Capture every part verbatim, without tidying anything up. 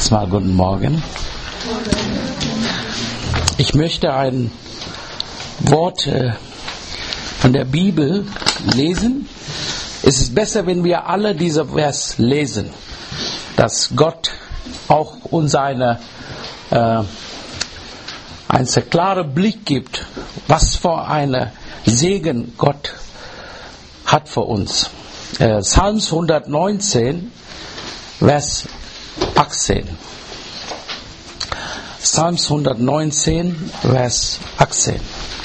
Erstmal guten Morgen. Ich möchte ein Wort von der Bibel lesen. Es ist besser, wenn wir alle diese Vers lesen, dass Gott auch uns eine, äh, einen sehr klaren Blick gibt, was für einen Segen Gott hat für uns. Äh, Psalms hundertneunzehn, Vers achtzehn. Psalms hundertneunzehn, Vers achtzehn.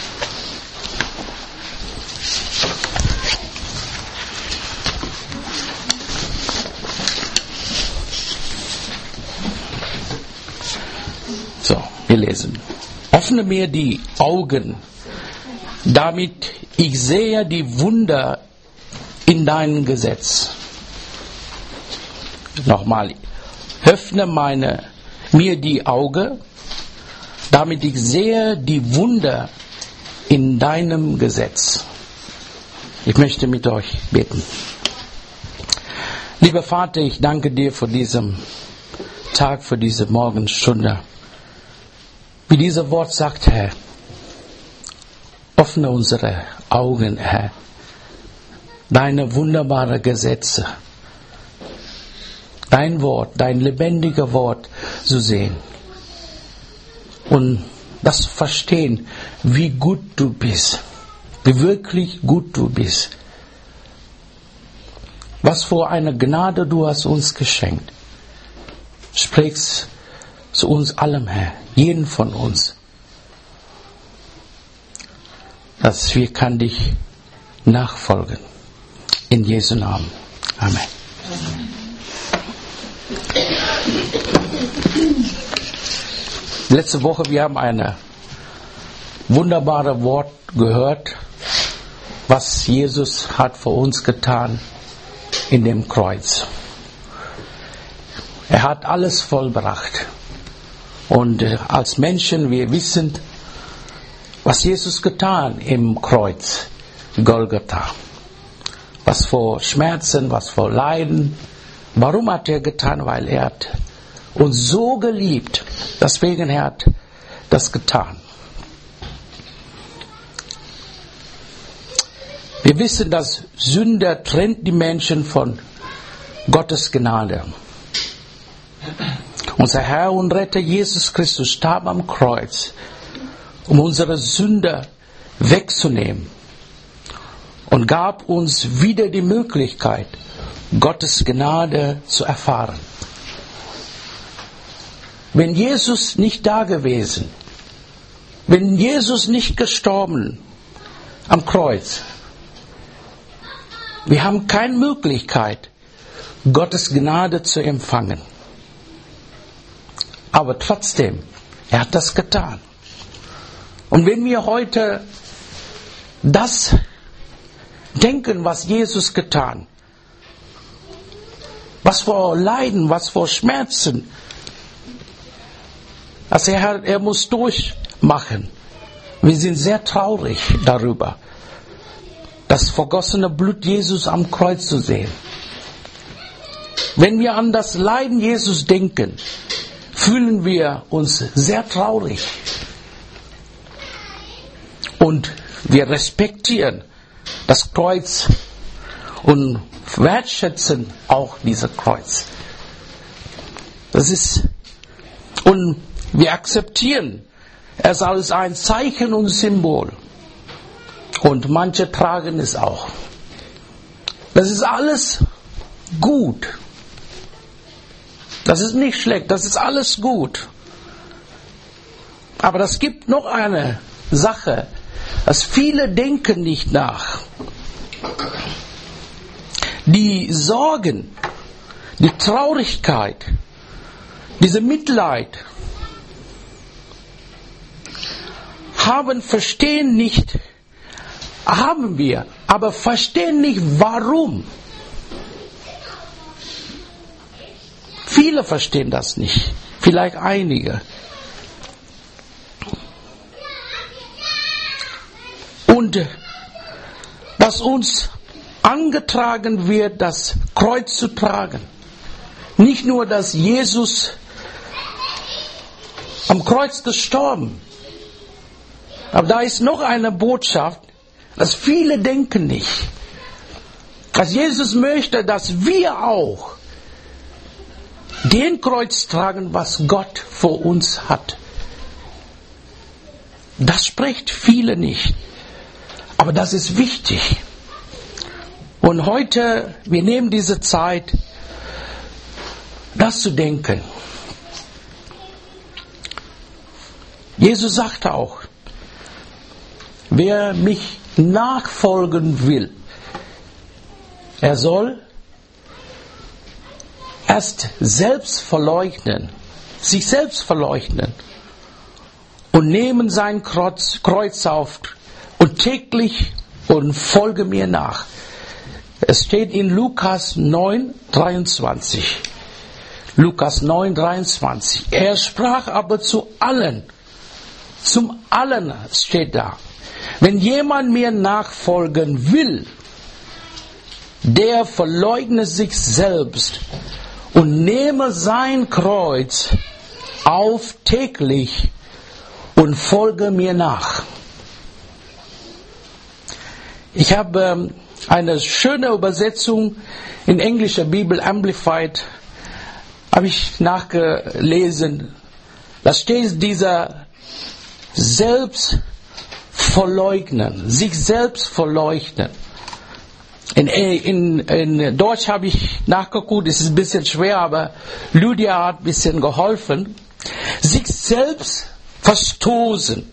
So, wir lesen. Öffne mir die Augen, damit ich sehe die Wunder in deinem Gesetz. Nochmal. Öffne meine, mir die Augen, damit ich sehe die Wunder in deinem Gesetz. Ich möchte mit euch beten. Lieber Vater, ich danke dir für diesen Tag, für diese Morgenstunde. Wie dieses Wort sagt, Herr, öffne unsere Augen, Herr, deine wunderbaren Gesetze, dein Wort, dein lebendiges Wort zu sehen und das zu verstehen, wie gut du bist, wie wirklich gut du bist. Was für eine Gnade du hast uns geschenkt. Sprichst zu uns allem, Herr, jeden von uns, dass wir kann dich nachfolgen. In Jesu Namen. Amen. Letzte Woche, wir haben ein wunderbares Wort gehört, was Jesus hat für uns getan in dem Kreuz. Er hat alles vollbracht. Und als Menschen, wir wissen, was Jesus getan im Kreuz, Golgatha. Was für Schmerzen, was für Leiden. Warum hat er getan? Weil er hat uns so geliebt. Deswegen er hat das getan. Wir wissen, dass Sünde trennt die Menschen von Gottes Gnade. Unser Herr und Retter Jesus Christus starb am Kreuz, um unsere Sünde wegzunehmen und gab uns wieder die Möglichkeit, Gottes Gnade zu erfahren. Wenn Jesus nicht da gewesen, wenn Jesus nicht gestorben am Kreuz, wir haben keine Möglichkeit, Gottes Gnade zu empfangen. Aber trotzdem, er hat das getan. Und wenn wir heute das denken, was Jesus getan, was für Leiden, was für Schmerzen, also er, er muss durchmachen. Wir sind sehr traurig darüber, das vergossene Blut Jesus am Kreuz zu sehen. Wenn wir an das Leiden Jesus denken, fühlen wir uns sehr traurig. Und wir respektieren das Kreuz und wertschätzen auch dieses Kreuz. Das ist, und wir akzeptieren es als ein Zeichen und Symbol. Und manche tragen es auch. Das ist alles gut. Das ist nicht schlecht, das ist alles gut. Aber es gibt noch eine Sache, dass viele denken nicht nach. Die Sorgen, die Traurigkeit, diese Mitleid haben, verstehen nicht, haben wir, aber verstehen nicht warum. Viele verstehen das nicht, vielleicht einige. Und dass uns angetragen wird, das Kreuz zu tragen. Nicht nur, dass Jesus am Kreuz gestorben. Aber da ist noch eine Botschaft, dass viele denken nicht. Dass Jesus möchte, dass wir auch den Kreuz tragen, was Gott vor uns hat. Das spricht viele nicht. Aber das ist wichtig. Und heute, wir nehmen diese Zeit, das zu denken. Jesus sagte auch, wer mich nachfolgen will, er soll erst selbst verleugnen, sich selbst verleugnen und nehmen sein Kreuz, Kreuz auf und täglich und folge mir nach. Es steht in Lukas neun, dreiundzwanzig. Lukas neun, dreiundzwanzig. Er sprach aber zu allen, zum allen steht da, wenn jemand mir nachfolgen will, der verleugne sich selbst und nehme sein Kreuz auf täglich und folge mir nach. Ich habe eine schöne Übersetzung in englischer Bibel Amplified, habe ich nachgelesen. Da steht dieser Selbstverleugnen, sich selbst verleugnen. In, in, in Deutsch habe ich nachgeguckt, es ist ein bisschen schwer, aber Lydia hat ein bisschen geholfen. Sich selbst verstoßen.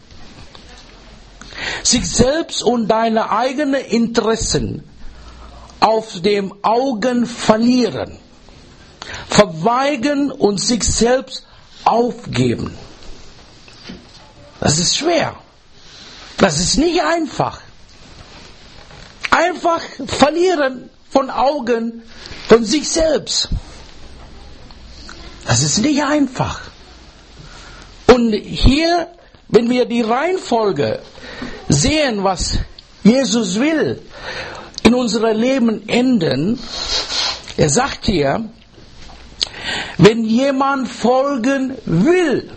Sich selbst und deine eigenen Interessen auf dem Augen verlieren. Verweigern und sich selbst aufgeben. Das ist schwer. Das ist nicht einfach. Einfach verlieren von Augen von sich selbst. Das ist nicht einfach. Und hier, wenn wir die Reihenfolge sehen, was Jesus will, in unserem Leben enden, er sagt hier, wenn jemand folgen will,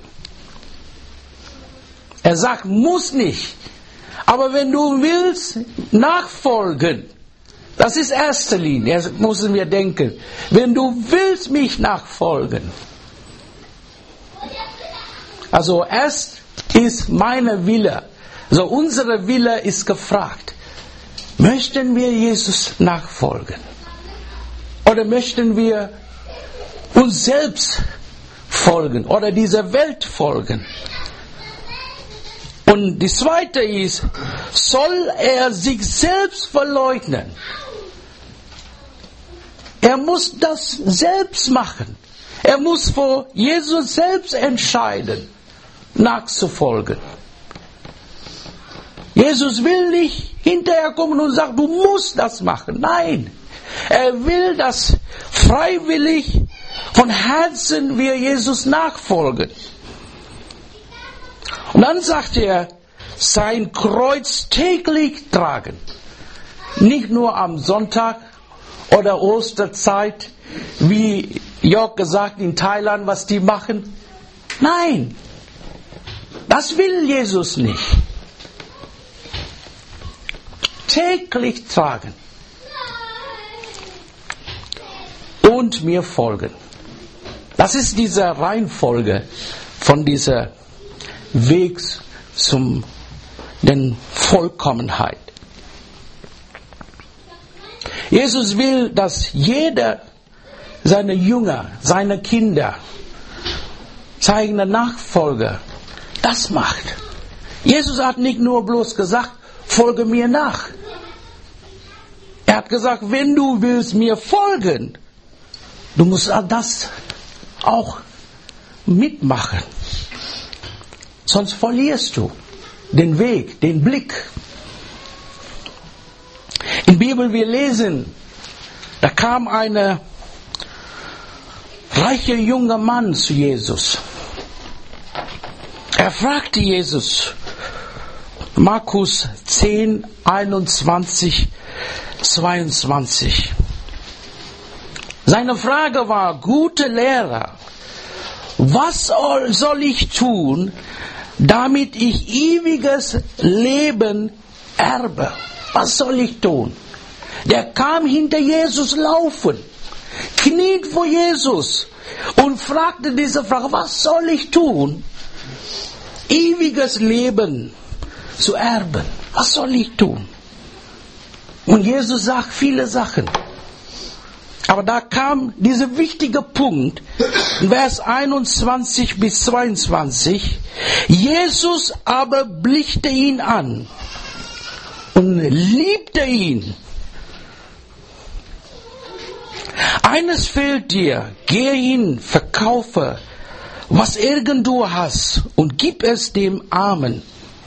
er sagt, muss nicht, aber wenn du willst, nachfolgen, das ist erste Linie, das müssen wir denken. Wenn du willst mich nachfolgen, also erst ist meine Wille, also unsere Wille ist gefragt. Möchten wir Jesus nachfolgen? Oder möchten wir uns selbst folgen oder dieser Welt folgen? Und die zweite ist, soll er sich selbst verleugnen? Er muss das selbst machen. Er muss vor Jesus selbst entscheiden, nachzufolgen. Jesus will nicht hinterher kommen und sagen, du musst das machen. Nein, er will, dass freiwillig von Herzen wir Jesus nachfolgen. Und dann sagt er, sein Kreuz täglich tragen. Nicht nur am Sonntag oder Osterzeit, wie Jörg gesagt in Thailand, was die machen. Nein, das will Jesus nicht. Täglich tragen. Und mir folgen. Das ist diese Reihenfolge von dieser Weg zum den Vollkommenheit. Jesus will, dass jeder seine Jünger, seine Kinder, seine Nachfolger das macht. Jesus hat nicht nur bloß gesagt, folge mir nach. Er hat gesagt, wenn du willst mir folgen, du musst das auch mitmachen. Sonst verlierst du den Weg, den Blick. In der Bibel wir lesen, da kam ein reicher junger Mann zu Jesus. Er fragte Jesus, Markus zehn, einundzwanzig, zweiundzwanzig. Seine Frage war, gute Lehrer, was soll ich tun, damit ich ewiges Leben erbe? Was soll ich tun? Der kam hinter Jesus laufen, kniet vor Jesus und fragte diese Frage, was soll ich tun, ewiges Leben zu erben? Was soll ich tun? Und Jesus sagt viele Sachen. Aber da kam dieser wichtige Punkt, Vers einundzwanzig bis zweiundzwanzig. Jesus aber blickte ihn an und liebte ihn. Eines fehlt dir, geh hin, verkaufe, was irgend du hast, und gib es dem Armen.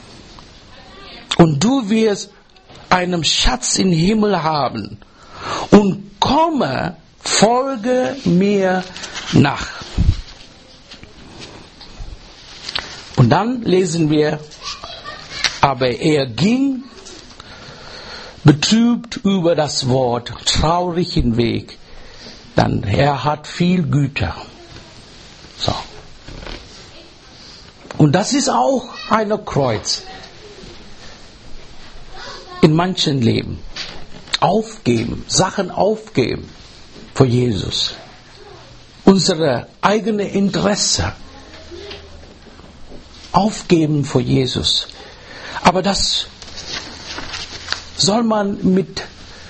Und du wirst einen Schatz im Himmel haben. Und komme, folge mir nach. Und dann lesen wir, aber er ging betrübt über das Wort, traurig den Weg, dann er hat viel Güter. So. Und das ist auch ein Kreuz in manchen Leben. Aufgeben, Sachen aufgeben für Jesus. Unsere eigene Interesse aufgeben für Jesus. Aber das soll man mit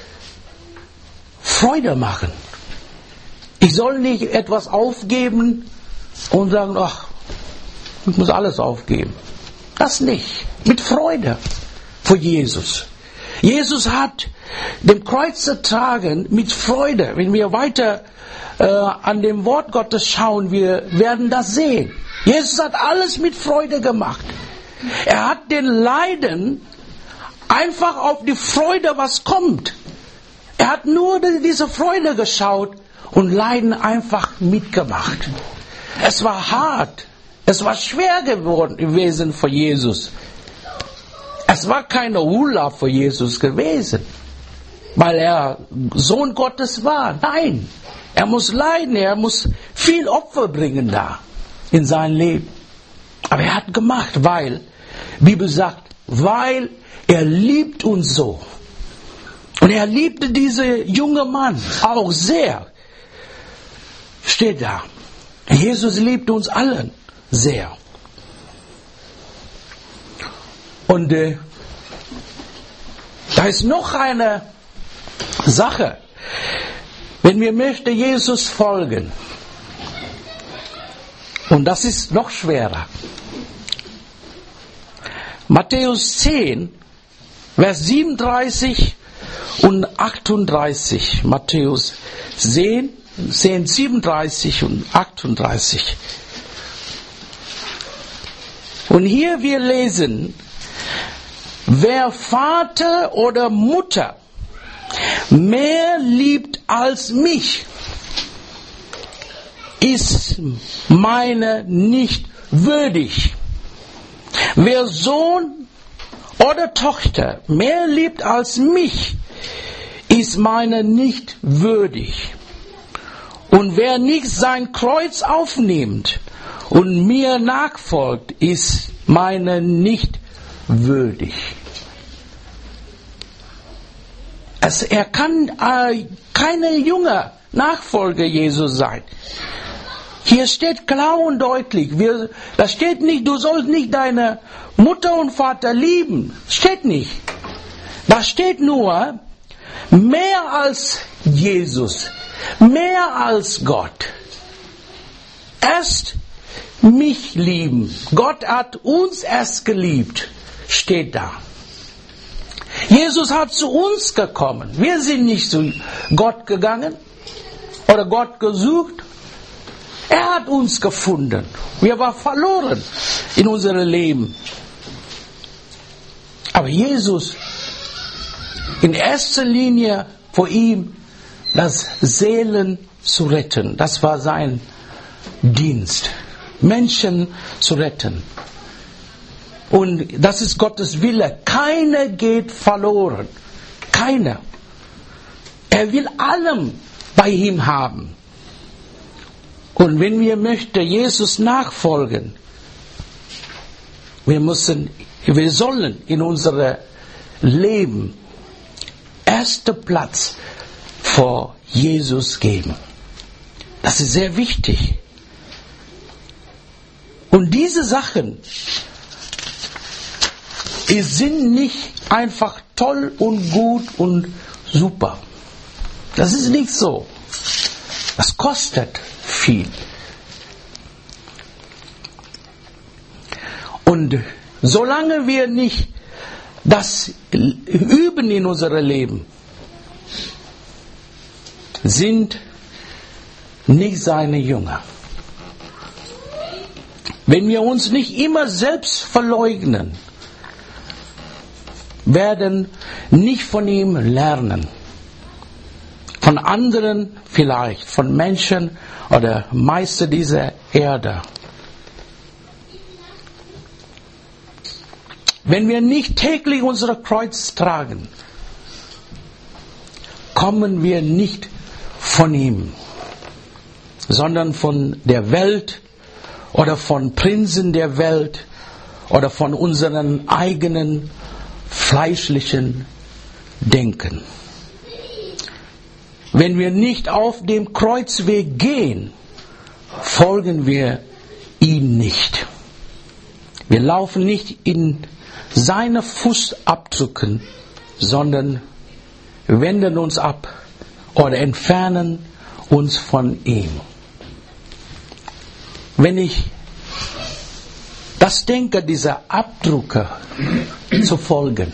Freude machen. Ich soll nicht etwas aufgeben und sagen, ach, ich muss alles aufgeben. Das nicht. Mit Freude für Jesus. Jesus hat dem Kreuz getragen mit Freude. Wenn wir weiter äh, an dem Wort Gottes schauen, wir werden das sehen. Jesus hat alles mit Freude gemacht. Er hat den Leiden einfach auf die Freude, was kommt. Er hat nur diese Freude geschaut und Leiden einfach mitgemacht. Es war hart. Es war schwer geworden gewesen für Jesus. Es war keine Hula für Jesus gewesen, weil er Sohn Gottes war. Nein, er muss leiden, er muss viel Opfer bringen da in sein Leben. Aber er hat gemacht, weil, die Bibel sagt, weil er liebt uns so. Und er liebte diesen jungen Mann auch sehr. Steht da. Jesus liebt uns allen sehr. Und äh, da ist noch eine Sache. Wenn wir möchten Jesus folgen, und das ist noch schwerer. Matthäus zehn, Vers siebenunddreißig und achtunddreißig. Matthäus zehn, zehn, siebenunddreißig und achtunddreißig. Und hier wir lesen, wer Vater oder Mutter mehr liebt als mich, ist meine nicht würdig. Wer Sohn oder Tochter mehr liebt als mich, ist meine nicht würdig. Und wer nicht sein Kreuz aufnimmt und mir nachfolgt, ist meine nicht würdig. Es, er kann äh, keine junge Nachfolger Jesus sein. Hier steht klar und deutlich, wir, da steht nicht, du sollst nicht deine Mutter und Vater lieben. Steht nicht. Da steht nur, mehr als Jesus, mehr als Gott. Erst mich lieben. Gott hat uns erst geliebt. Steht da. Jesus hat zu uns gekommen. Wir sind nicht zu Gott gegangen oder Gott gesucht. Er hat uns gefunden. Wir waren verloren in unserem Leben. Aber Jesus, in erster Linie vor ihm, das Seelen zu retten. Das war sein Dienst. Menschen zu retten. Und das ist Gottes Wille. Keiner geht verloren. Keiner. Er will allem bei ihm haben. Und wenn wir möchten Jesus nachfolgen, wir müssen, wir sollen in unserem Leben ersten Platz vor Jesus geben. Das ist sehr wichtig. Und diese Sachen die sind nicht einfach toll und gut und super. Das ist nicht so. Das kostet viel. Und solange wir nicht das üben in unserem Leben, sind nicht seine Jünger. Wenn wir uns nicht immer selbst verleugnen, werden nicht von ihm lernen. Von anderen vielleicht, von Menschen oder Meister dieser Erde. Wenn wir nicht täglich unser Kreuz tragen, kommen wir nicht von ihm, sondern von der Welt oder von Prinzen der Welt oder von unseren eigenen fleischlichen Denken. Wenn wir nicht auf dem Kreuzweg gehen, folgen wir ihm nicht. Wir laufen nicht in seine Fußabdrücken, sondern wenden uns ab oder entfernen uns von ihm. Wenn ich das denke, diese Abdrücke zu folgen.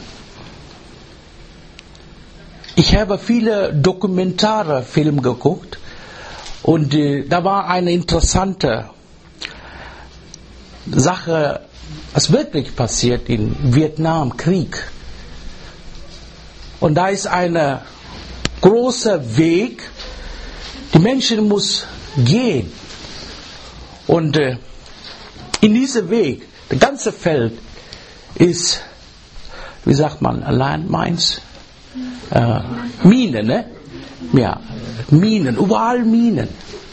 Ich habe viele dokumentare Filme geguckt und äh, da war eine interessante Sache, was wirklich passiert im Vietnamkrieg. Und da ist ein großer Weg, die Menschen müssen gehen. Und äh, in diesem Weg, das ganze Feld ist, wie sagt man, Landmines? Äh, Minen, ne? Ja, Minen, überall Minen.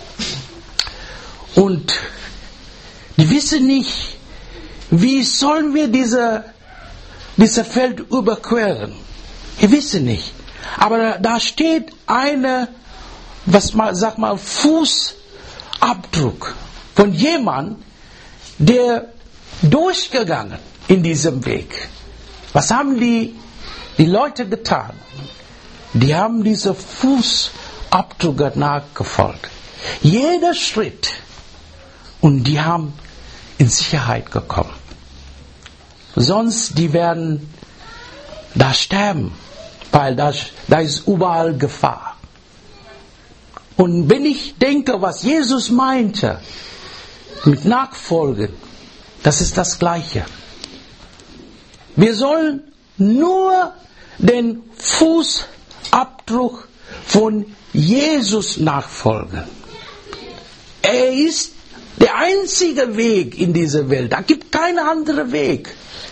Und die wissen nicht, wie sollen wir diese, dieses Feld überqueren. Die wissen nicht. Aber da, da steht eine, was man, sag mal, Fußabdruck von jemandem, der durchgegangen in diesem Weg. Was haben die, die Leute getan? Die haben diese Fußabdrücke nachgefolgt. Jeder Schritt. Und die haben in Sicherheit gekommen. Sonst, die werden da sterben, weil da, da ist überall Gefahr. Und wenn ich denke, was Jesus meinte, mit Nachfolgen, das ist das Gleiche. Wir sollen nur den Fußabdruck von Jesus nachfolgen. Er ist der einzige Weg in dieser Welt. Da gibt es keinen anderen Weg.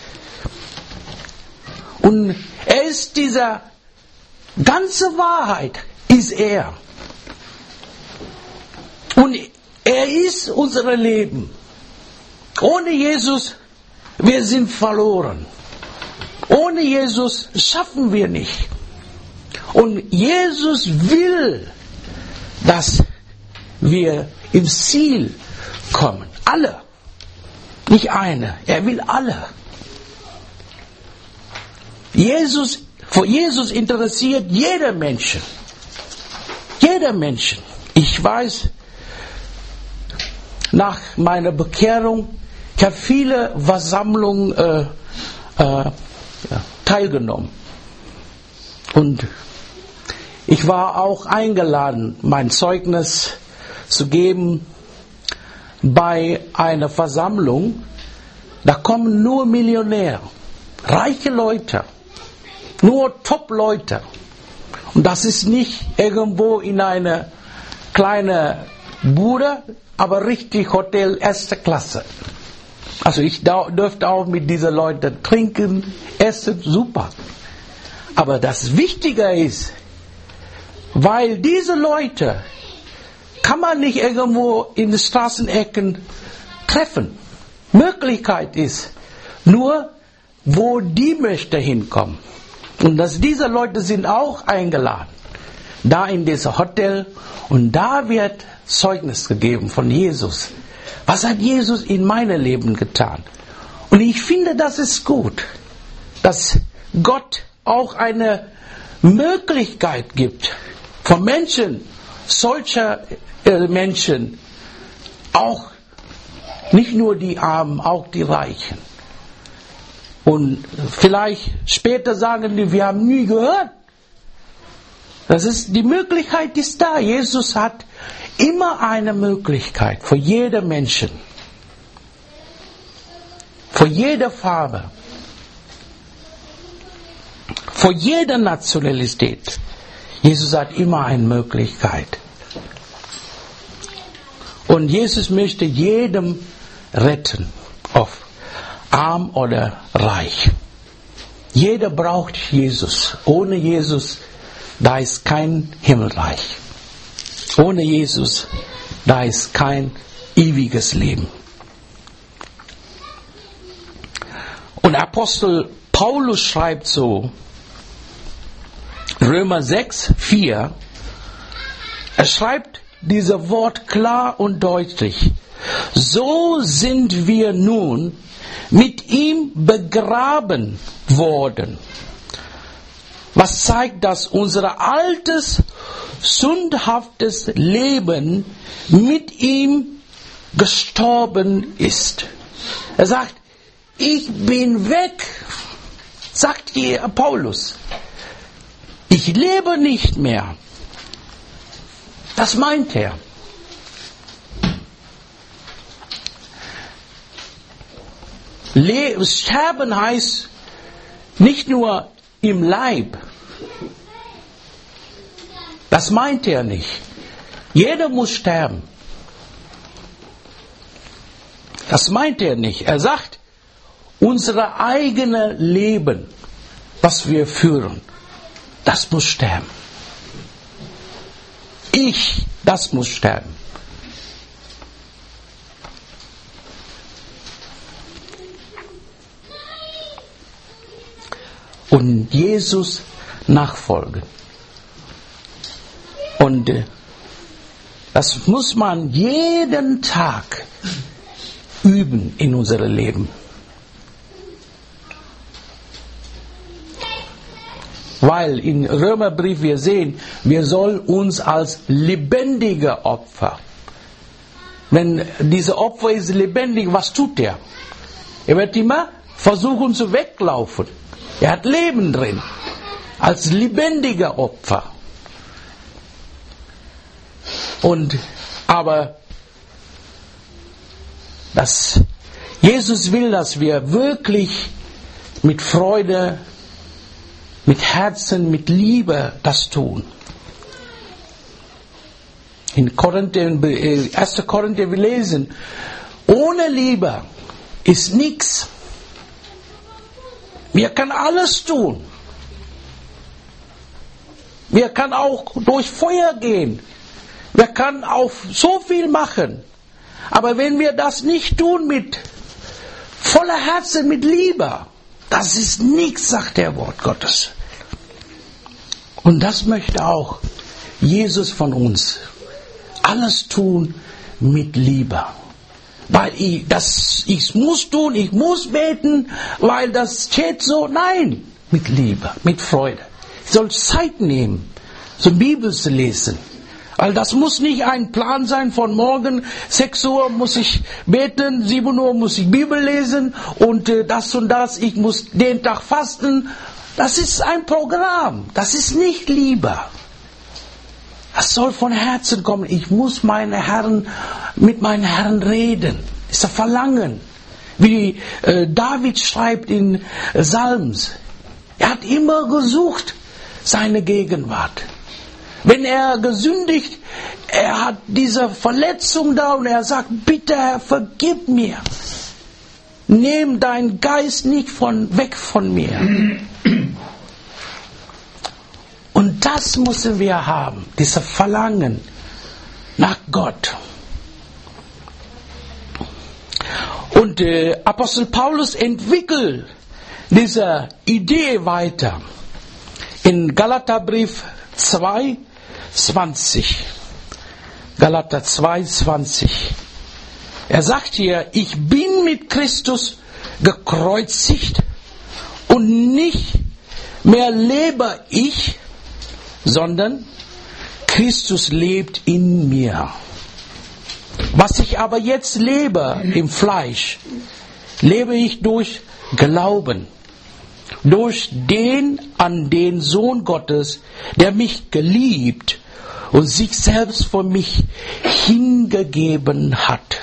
Und er ist diese ganze Wahrheit, ist er. Und er ist unser Leben. Ohne Jesus, wir sind verloren. Ohne Jesus schaffen wir nicht. Und Jesus will, dass wir im Ziel kommen. Alle. Nicht eine. Er will alle. Jesus, für Jesus interessiert jeder Mensch. Jeder Mensch. Ich weiß, nach meiner Bekehrung, ich habe viele Versammlungen äh, äh, ja, teilgenommen. Und ich war auch eingeladen, mein Zeugnis zu geben bei einer Versammlung. Da kommen nur Millionäre, reiche Leute, nur Top-Leute. Und das ist nicht irgendwo in einer kleinen Bude, aber richtig Hotel erste Klasse. Also ich dürfte auch mit diesen Leuten trinken, essen, super. Aber das Wichtige ist, weil diese Leute kann man nicht irgendwo in den Straßenecken treffen. Möglichkeit ist nur, wo die möchte hinkommen. Und dass diese Leute sind auch eingeladen. Da in diesem Hotel. Und da wird Zeugnis gegeben von Jesus. Was hat Jesus in meinem Leben getan? Und ich finde, das ist gut, dass Gott auch eine Möglichkeit gibt, von Menschen, solcher Menschen, auch nicht nur die Armen, auch die Reichen. Und vielleicht später sagen die, wir haben nie gehört. Das ist, die Möglichkeit ist da. Jesus hat immer eine Möglichkeit für jeden Menschen. Für jede Farbe. Für jede Nationalität. Jesus hat immer eine Möglichkeit. Und Jesus möchte jedem retten, ob arm oder reich. Jeder braucht Jesus. Ohne Jesus, da ist kein Himmelreich. Ohne Jesus, da ist kein ewiges Leben. Und Apostel Paulus schreibt so, Römer sechs, vier, er schreibt dieses Wort klar und deutlich. So sind wir nun mit ihm begraben worden. Was zeigt, dass unser altes, sündhaftes Leben mit ihm gestorben ist. Er sagt, ich bin weg, sagt hier Paulus. Ich lebe nicht mehr. Das meint er. Le- Sterben heißt nicht nur im Leib. Das meint er nicht. Jeder muss sterben. Das meint er nicht. Er sagt, unser eigenes Leben, was wir führen, das muss sterben. Ich, das muss sterben. Und Jesus nachfolgen. Und das muss man jeden Tag üben in unserem Leben. Weil in Römerbrief wir sehen, wir sollen uns als lebendige Opfer. Wenn diese Opfer ist lebendig, was tut er? Er wird immer versuchen zu weglaufen. Er hat Leben drin. Als lebendiger Opfer. Und, aber, das, Jesus will, dass wir wirklich mit Freude, mit Herzen, mit Liebe das tun. In Korinther, erster Korinther wir lesen, ohne Liebe ist nichts. Wir können alles tun. Wir können auch durch Feuer gehen. Wir können auch so viel machen. Aber wenn wir das nicht tun mit voller Herzen, mit Liebe, das ist nichts, sagt der Wort Gottes. Und das möchte auch Jesus von uns. Alles tun mit Liebe. Weil ich, das, ich muss tun, ich muss beten, weil das steht so. Nein, mit Liebe, mit Freude. Ich soll Zeit nehmen, so Bibel zu lesen. Weil das muss nicht ein Plan sein, von morgen sechs Uhr muss ich beten, sieben Uhr muss ich Bibel lesen und äh, das und das, ich muss den Tag fasten. Das ist ein Programm, das ist nicht Liebe. Das soll von Herzen kommen. Ich muss meine Herren, mit meinen Herren reden. Das ist ein Verlangen. Wie äh, David schreibt in äh, Psalms. Er hat immer gesucht seine Gegenwart. Wenn er gesündigt, er hat diese Verletzung da und er sagt, bitte Herr, vergib mir. Nimm deinen Geist nicht von, weg von mir. Und das müssen wir haben, dieses Verlangen, nach Gott. Und äh, Apostel Paulus entwickelt diese Idee weiter in Galaterbrief zwei, zwanzig. Galater zwei, zwanzig. Er sagt hier, ich bin mit Christus gekreuzigt und nicht mehr lebe ich, sondern Christus lebt in mir. Was ich aber jetzt lebe im Fleisch, lebe ich durch Glauben, durch den an den Sohn Gottes, der mich geliebt und sich selbst für mich hingegeben hat.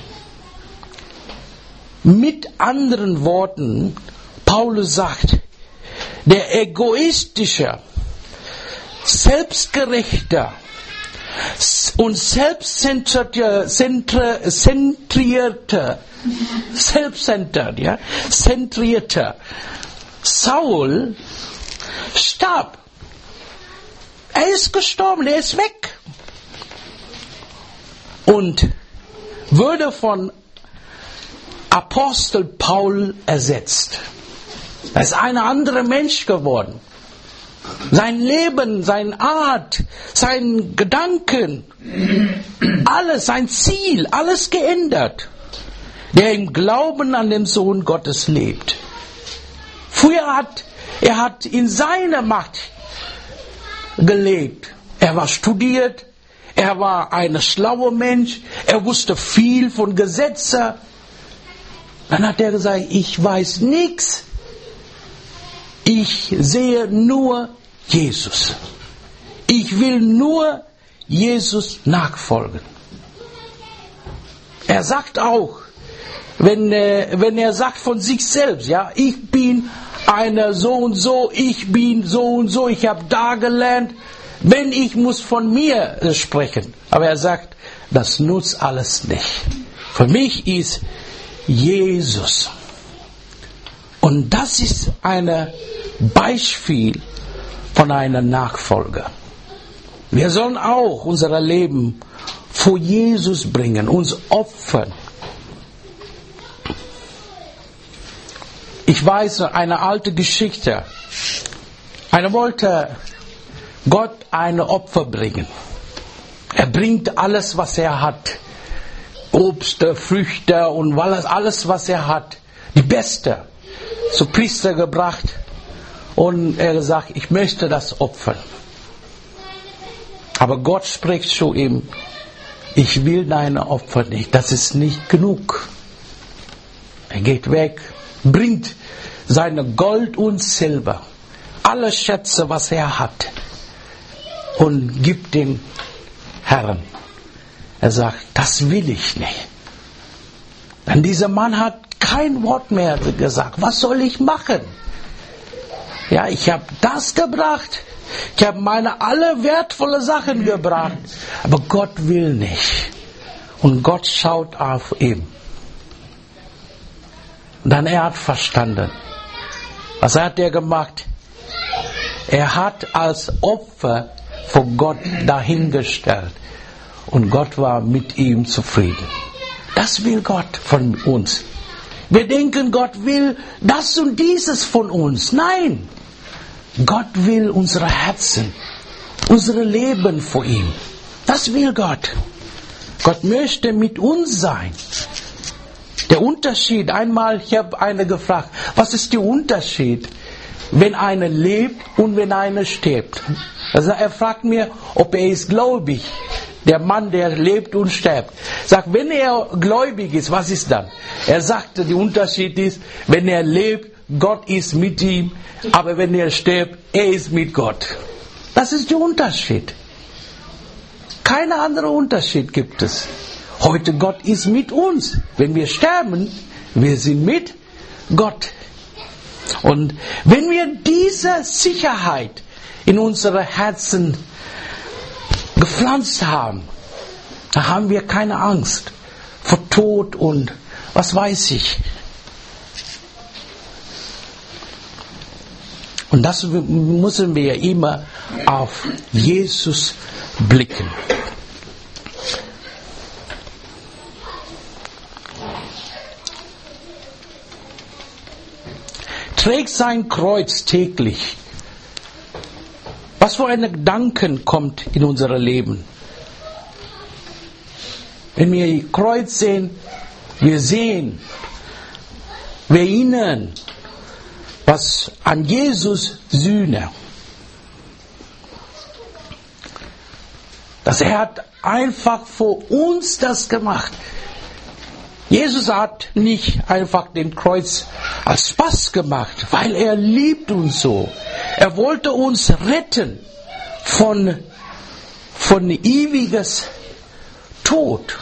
Mit anderen Worten, Paulus sagt, der egoistische, selbstgerechte und selbstzentrierte, zentrierte, selbstzentriert, ja, zentrierte Saul starb. Er ist gestorben, er ist weg. Und wurde von Apostel Paul ersetzt. Er ist ein anderer Mensch geworden. Sein Leben, seine Art, seine Gedanken, alles, sein Ziel, alles geändert. Der im Glauben an den Sohn Gottes lebt. Früher hat er hat in seiner Macht gelebt. Er war studiert, er war ein schlauer Mensch, er wusste viel von Gesetzen. Dann hat er gesagt, ich weiß nichts. Ich sehe nur Jesus. Ich will nur Jesus nachfolgen. Er sagt auch, wenn, äh, wenn er sagt von sich selbst, ja, ich bin einer so und so, ich bin so und so, ich habe da gelernt, wenn ich muss von mir äh, sprechen. Aber er sagt, das nutzt alles nicht. Für mich ist Jesus. Und das ist ein Beispiel von einem Nachfolger. Wir sollen auch unser Leben vor Jesus bringen, uns opfern. Ich weiß eine alte Geschichte. Einer wollte Gott ein Opfer bringen. Er bringt alles, was er hat. Obst, Früchte und alles, was er hat. Die Beste. Zu Priester gebracht. Und er sagt, ich möchte das opfern. Aber Gott spricht zu ihm, ich will deine Opfer nicht. Das ist nicht genug. Er geht weg, bringt seine Gold und Silber, alle Schätze, was er hat, und gibt den Herrn. Er sagt, das will ich nicht. Denn dieser Mann hat kein Wort mehr gesagt. Was soll ich machen? Ja, ich habe das gebracht. Ich habe meine alle wertvolle Sachen gebracht. Aber Gott will nicht. Und Gott schaut auf ihn. Und dann er hat verstanden. Was hat er gemacht? Er hat als Opfer vor Gott dahingestellt. Und Gott war mit ihm zufrieden. Das will Gott von uns. Wir denken, Gott will das und dieses von uns. Nein, Gott will unsere Herzen, unsere Leben vor ihm. Das will Gott. Gott möchte mit uns sein. Der Unterschied, einmal, ich habe eine gefragt, was ist der Unterschied, wenn einer lebt und wenn einer stirbt? Also er fragt mir, ob er ist gläubig. Der Mann, der lebt und stirbt. Sagt, wenn er gläubig ist, was ist dann? Er sagte, der Unterschied ist, wenn er lebt, Gott ist mit ihm, aber wenn er stirbt, er ist mit Gott. Das ist der Unterschied. Kein anderer Unterschied gibt es. Heute Gott ist mit uns. Wenn wir sterben, wir sind mit Gott. Und wenn wir diese Sicherheit in unsere Herzen gepflanzt haben, da haben wir keine Angst vor Tod und was weiß ich. Und das müssen wir immer auf Jesus blicken. trägt sein Kreuz täglich. Was für ein Gedanken kommt in unser Leben? Wenn wir Kreuz sehen, wir sehen, wir erinnern, was an Jesus Sühne. Dass er hat einfach für uns das gemacht. Jesus hat nicht einfach den Kreuz als Spaß gemacht, weil er liebt uns so. Er wollte uns retten von, von ewiges Tod.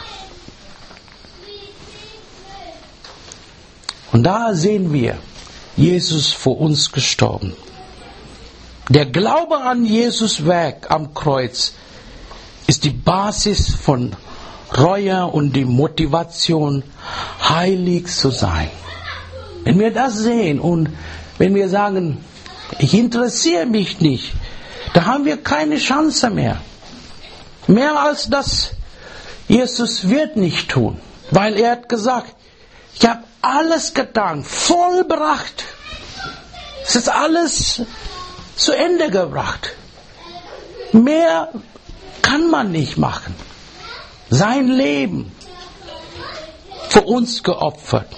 Und da sehen wir, Jesus für uns gestorben. Der Glaube an Jesus Werk am Kreuz ist die Basis von Reue und die Motivation, heilig zu sein. Wenn wir das sehen und wenn wir sagen, ich interessiere mich nicht, da haben wir keine Chance mehr. Mehr als das, Jesus wird nicht tun, weil er hat gesagt, ich habe alles getan, vollbracht. Es ist alles zu Ende gebracht. Mehr kann man nicht machen. Sein Leben für uns geopfert.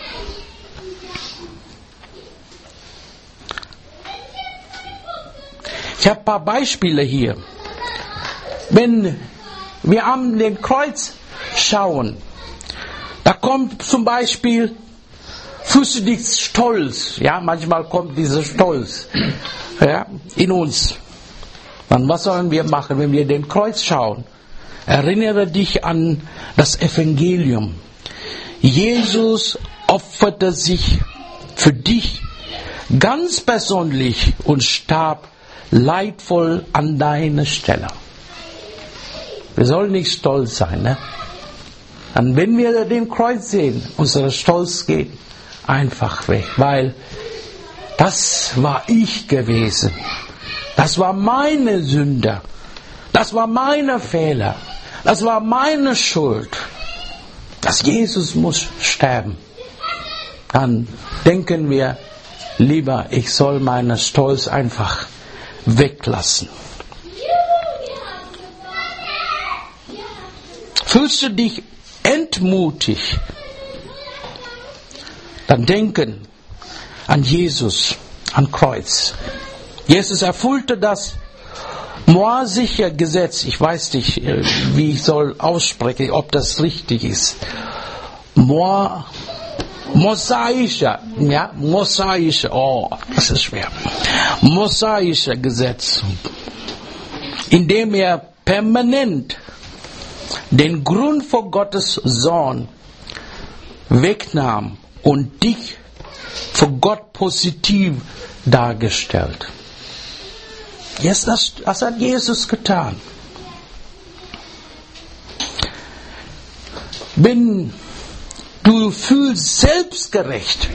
Ich habe ein paar Beispiele hier. Wenn wir an den Kreuz schauen, da kommt zum Beispiel, fühlst du dich stolz? Ja, manchmal kommt dieser Stolz, ja, in uns. Dann was sollen wir machen, wenn wir den Kreuz schauen? Erinnere dich an das Evangelium. Jesus opferte sich für dich ganz persönlich und starb leidvoll an deiner Stelle. Wir sollen nicht stolz sein, ne? Und wenn wir den Kreuz sehen, unser Stolz geht einfach weg, weil das war ich gewesen. Das war meine Sünde. Das war meine Fehler. Das war meine Schuld. Dass Jesus muss sterben. Dann denken wir lieber, ich soll meinen Stolz einfach weglassen. Fühlst du dich entmutigt? Dann denken an Jesus, an Kreuz. Jesus erfüllte das moasische Gesetz. Ich weiß nicht, wie ich soll aussprechen, ob das richtig ist. Mo, mosaische, ja, mosaische, oh, das ist schwer. Mosaische Gesetz, in dem er permanent den Grund für Gottes Sohn wegnahm und dich für Gott positiv dargestellt. Jetzt, das, das hat Jesus getan. Wenn du fühlst selbstgerecht,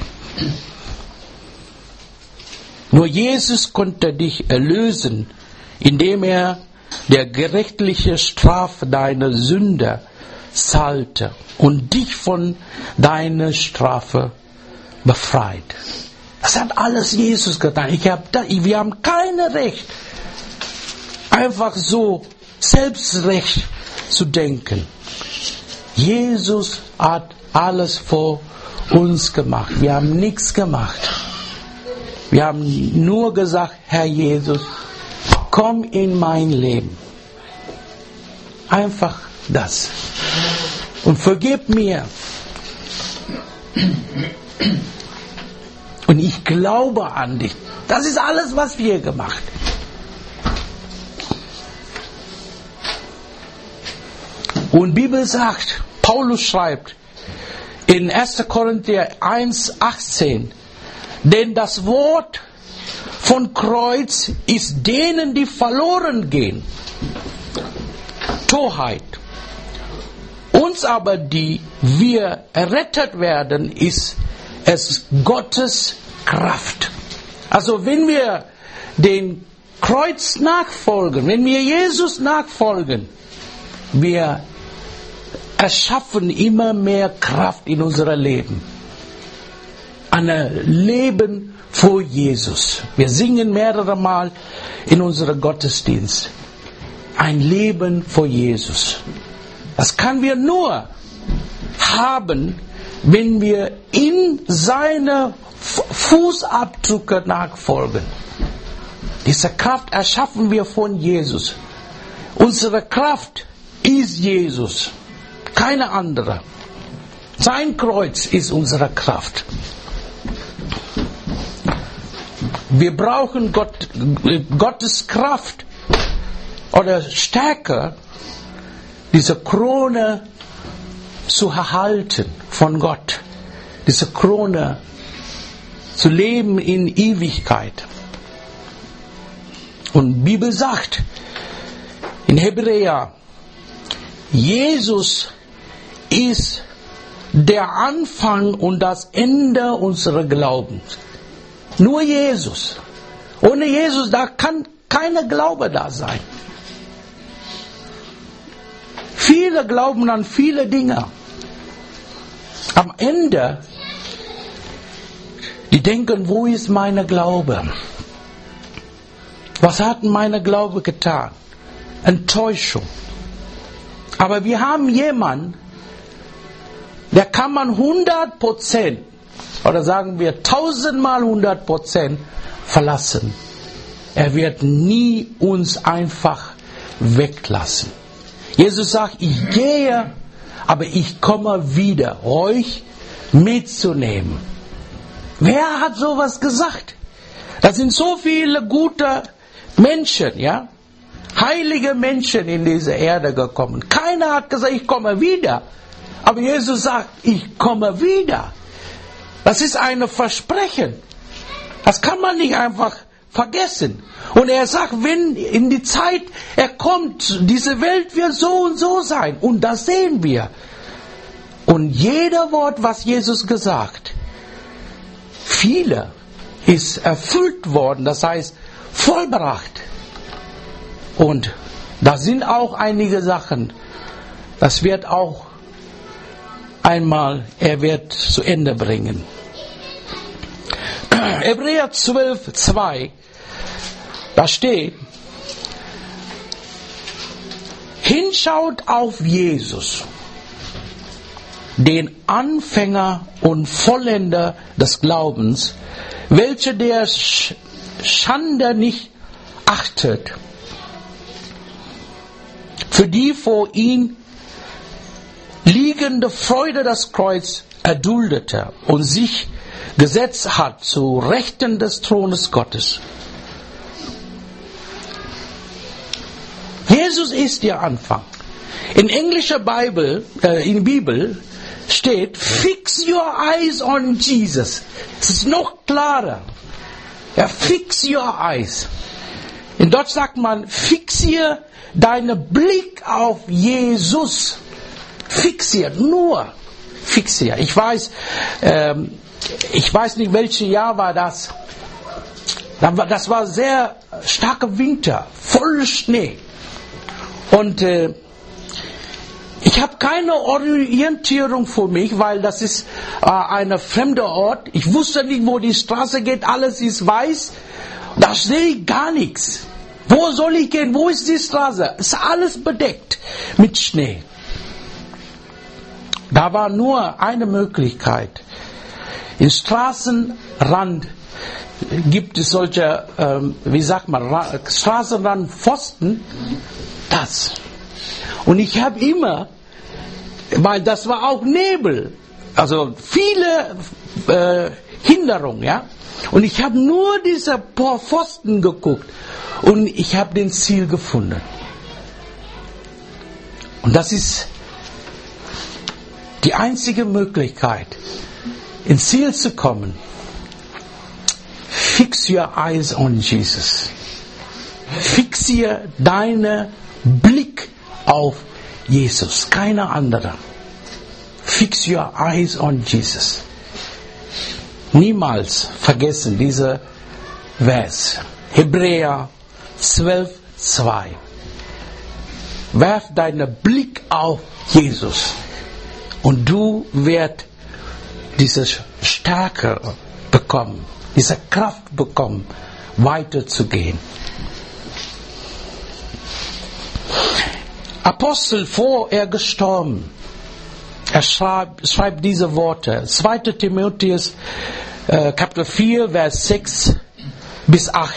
nur Jesus konnte dich erlösen, indem er der gerechtliche Strafe deiner Sünde zahlte und dich von deiner Strafe befreit. Das hat alles Jesus getan. Ich hab da, wir haben kein Recht, einfach so selbstrecht zu denken. Jesus hat alles vor uns gemacht. Wir haben nichts gemacht. Wir haben nur gesagt, Herr Jesus, komm in mein Leben. Einfach das. Und vergib mir. Und ich glaube an dich. Das ist alles, was wir gemacht haben. Und die Bibel sagt, Paulus schreibt in erster Korinther eins achtzehn, denn das Wort von Kreuz ist denen, die verloren gehen, Torheit. Uns aber, die wir errettet werden, ist es Gottes Kraft. Also wenn wir den Kreuz nachfolgen, wenn wir Jesus nachfolgen, wir erschaffen immer mehr Kraft in unserem Leben. Ein Leben vor Jesus. Wir singen mehrere Mal in unserem Gottesdienst. Ein Leben vor Jesus. Das können wir nur haben, wenn wir in seine Fußabdrücke nachfolgen. Diese Kraft erschaffen wir von Jesus. Unsere Kraft ist Jesus, keine andere. Sein Kreuz ist unsere Kraft. Wir brauchen Gott, Gottes Kraft oder Stärke, diese Krone zu erhalten von Gott. Diese Krone zu leben in Ewigkeit. Und die Bibel sagt in Hebräer, Jesus ist der Anfang und das Ende unseres Glaubens. Nur Jesus. Ohne Jesus, da kann kein Glaube da sein. Viele glauben an viele Dinge. Am Ende, die denken, wo ist mein Glaube? Was hat mein Glaube getan? Enttäuschung. Aber wir haben jemanden, der kann man hundert Prozent oder sagen wir tausendmal hundert Prozent verlassen. Er wird nie uns einfach weglassen. Jesus sagt, ich gehe, aber ich komme wieder, euch mitzunehmen. Wer hat sowas gesagt? Das sind so viele gute Menschen, ja, heilige Menschen in diese Erde gekommen. Keiner hat gesagt, ich komme wieder. Aber Jesus sagt, ich komme wieder. Das ist ein Versprechen. Das kann man nicht einfach vergessen. Und er sagt, wenn in die Zeit er kommt, diese Welt wird so und so sein. Und das sehen wir. Und jeder Wort, was Jesus gesagt, viele ist erfüllt worden. Das heißt, vollbracht. Und da sind auch einige Sachen, das wird auch einmal, er wird zu Ende bringen. Hebräer zwölf, zwei, da steht, hinschaut auf Jesus, den Anfänger und Vollender des Glaubens, welcher der Schande nicht achtet, für die vor ihm liegende Freude das Kreuz erduldete und sich gesetzt hat zu Rechten des Thrones Gottes. Jesus ist der Anfang. In englischer Bibel, äh, in Bibel steht, fix your eyes on Jesus. Es ist noch klarer. Ja, fix your eyes. In Deutsch sagt man, fixier deinen Blick auf Jesus. Fixiert, nur fixiert. Ich weiß, ähm, ich weiß nicht, welches Jahr war das. Das war sehr starker Winter, voll Schnee. Und äh, ich habe keine Orientierung für mich, weil das ist äh, ein fremder Ort. Ich wusste nicht, wo die Straße geht, alles ist weiß. Da sehe ich gar nichts. Wo soll ich gehen? Wo ist die Straße? Es ist alles bedeckt mit Schnee. Da war nur eine Möglichkeit. Im Straßenrand gibt es solche, ähm, wie sagt man, Ra- Straßenrandpfosten. Das. Und ich habe immer, weil das war auch Nebel, also viele äh, Hinderungen, ja. Und ich habe nur diese paar Pfosten geguckt und ich habe den Ziel gefunden. Und das ist die einzige Möglichkeit, ins Ziel zu kommen. Fix your eyes on Jesus. Fixier deinen Blick auf Jesus, keine andere. Fix your eyes on Jesus. Niemals vergessen diese Vers. Hebräer zwölf, zwei. Werf deinen Blick auf Jesus und du wirst diese Stärke bekommen, diese Kraft bekommen, weiterzugehen. Apostel, vor er gestorben, er schreibt, schreibt diese Worte. zweiter Timotheus, äh, Kapitel vier, Vers sechs bis acht.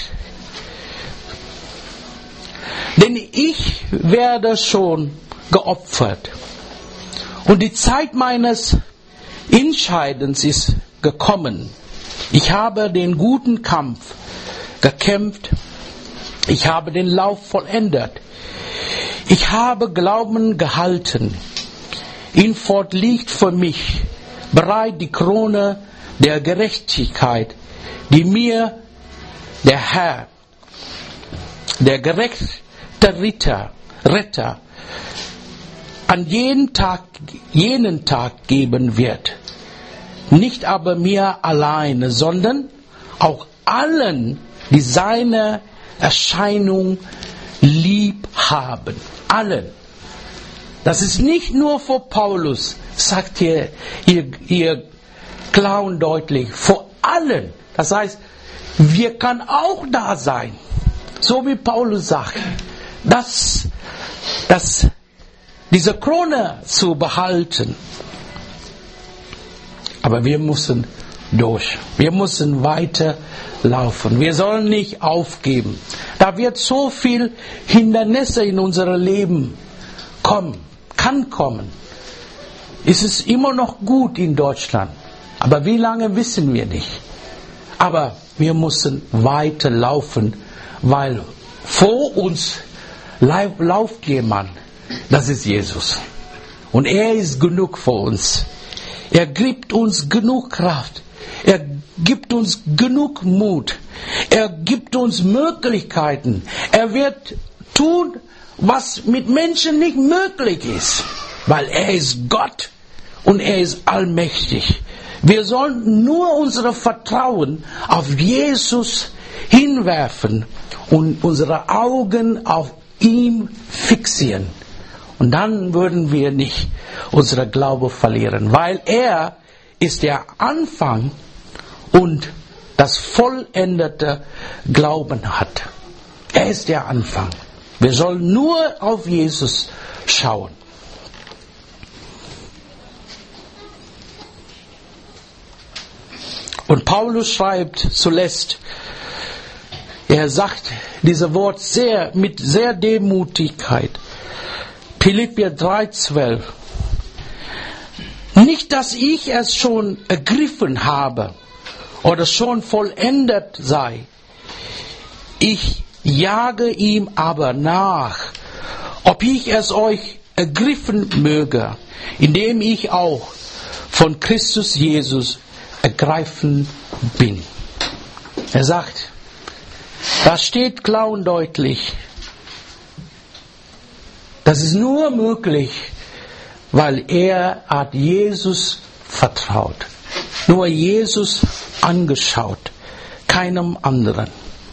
Denn ich werde schon geopfert und die Zeit meines Entscheidens ist gekommen. Ich habe den guten Kampf gekämpft. Ich habe den Lauf vollendet. Ich habe Glauben gehalten. Hinfort liegt für mich bereit die Krone der Gerechtigkeit, die mir der Herr, der gerechte Ritter, Retter, an jeden Tag, jenen Tag geben wird. Nicht aber mir alleine, sondern auch allen, die seine Erscheinung lieb haben. Allen. Das ist nicht nur vor Paulus, sagt hier, hier, hier klar und deutlich, vor allen. Das heißt, wir können auch da sein. So wie Paulus sagt, dass, dass diese Krone zu behalten. Aber wir müssen durch. Wir müssen weiterlaufen. Wir sollen nicht aufgeben. Da wird so viel Hindernisse in unserem Leben kommen, kann kommen. Es ist immer noch gut in Deutschland. Aber wie lange wissen wir nicht. Aber wir müssen weiterlaufen, weil vor uns läuft jemand. Das ist Jesus. Und er ist genug für uns. Er gibt uns genug Kraft. Er gibt uns genug Mut. Er gibt uns Möglichkeiten. Er wird tun, was mit Menschen nicht möglich ist. Weil er ist Gott und er ist allmächtig. Wir sollen nur unser Vertrauen auf Jesus hinwerfen und unsere Augen auf ihn fixieren. Und dann würden wir nicht unsere Glaube verlieren, weil er ist der Anfang und das vollendete Glauben hat. Er ist der Anfang. Wir sollen nur auf Jesus schauen. Und Paulus schreibt zuletzt, er sagt dieses Wort sehr, mit sehr Demutigkeit. Philipper drei zwölf. Nicht, dass ich es schon ergriffen habe oder schon vollendet sei. Ich jage ihm aber nach, ob ich es euch ergriffen möge, indem ich auch von Christus Jesus ergreifen bin. Er sagt, da steht klar und deutlich, das ist nur möglich, weil er hat Jesus vertraut. Nur Jesus angeschaut, keinem anderen.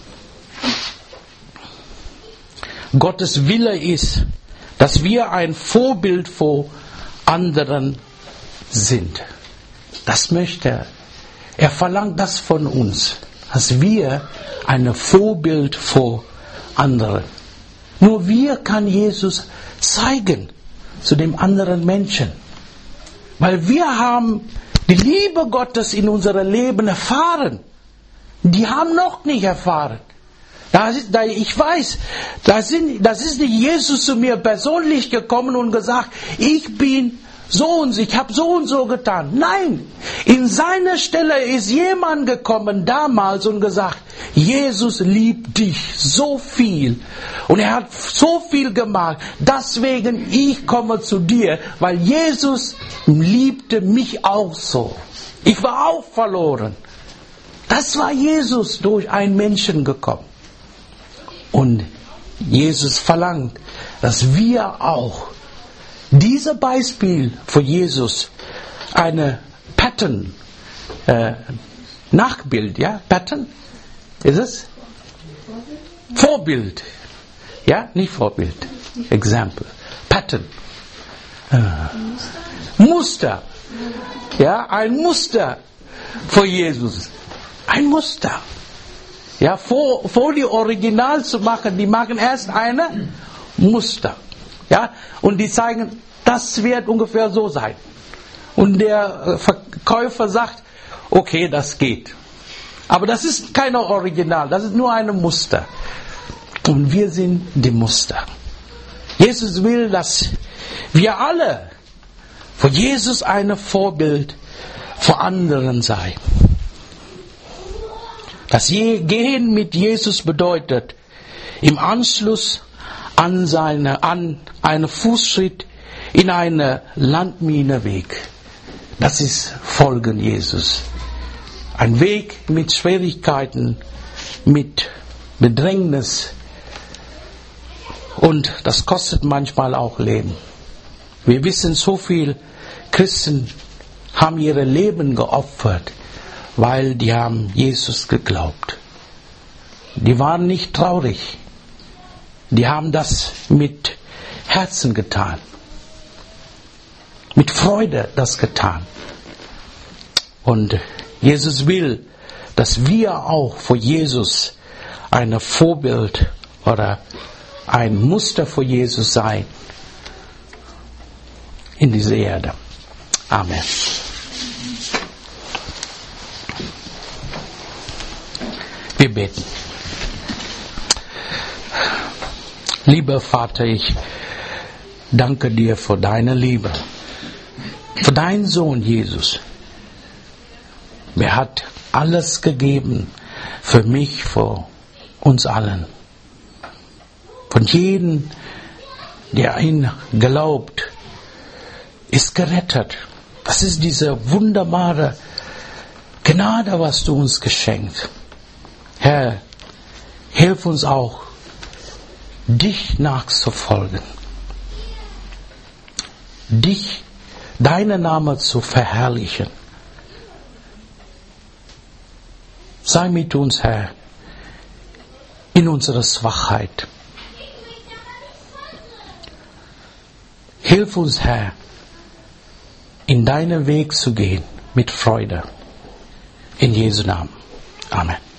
Gottes Wille ist, dass wir ein Vorbild vor anderen sind. Das möchte er. Er verlangt das von uns, dass wir ein Vorbild vor anderen. Nur wir kann Jesus zeigen zu dem anderen Menschen. Weil wir haben die Liebe Gottes in unserem Leben erfahren. Die haben noch nicht erfahren. Das ist, da ich weiß, das, sind, das ist nicht Jesus zu mir persönlich gekommen und gesagt, ich bin so und so, ich habe so und so getan. Nein, in seiner Stelle ist jemand gekommen damals und gesagt, Jesus liebt dich so viel und er hat so viel gemacht, deswegen ich komme zu dir, weil Jesus liebte mich auch so. Ich war auch verloren. Das war Jesus durch einen Menschen gekommen. Und Jesus verlangt, dass wir auch dieses Beispiel für Jesus eine Pattern, äh, Nachbild, ja, Pattern, ist es? Vorbild, ja, nicht Vorbild, Example, Pattern, äh, Muster, Ja, ein Muster für Jesus. Ein Muster. Ja, vor, vor die Original zu machen, die machen erst eine Muster. Ja, und die zeigen, das wird ungefähr so sein. Und der Verkäufer sagt, okay, das geht. Aber das ist kein Original, das ist nur ein Muster. Und wir sind die Muster. Jesus will, dass wir alle für Jesus ein Vorbild für anderen sein. Das Gehen mit Jesus bedeutet, im Anschluss an, seine, an einen Fußschritt in einen Landminenweg. Das ist Folgen Jesus. Ein Weg mit Schwierigkeiten, mit Bedrängnis. Und das kostet manchmal auch Leben. Wir wissen, so viele Christen haben ihre Leben geopfert, weil die haben Jesus geglaubt. Die waren nicht traurig. Die haben das mit Herzen getan. Mit Freude das getan. Und Jesus will, dass wir auch für Jesus ein Vorbild oder ein Muster für Jesus sein in dieser Erde. Amen. Wir beten. Lieber Vater, ich danke dir für deine Liebe, für deinen Sohn Jesus. Er hat alles gegeben für mich, für uns allen. Von jedem, der ihn glaubt, ist gerettet. Das ist diese wunderbare Gnade, was du uns geschenkt. Herr, hilf uns auch, dich nachzufolgen. Dich, deinen Namen zu verherrlichen. Sei mit uns, Herr, in unserer Schwachheit. Hilf uns, Herr, in deinen Weg zu gehen mit Freude. In Jesu Namen. Amen.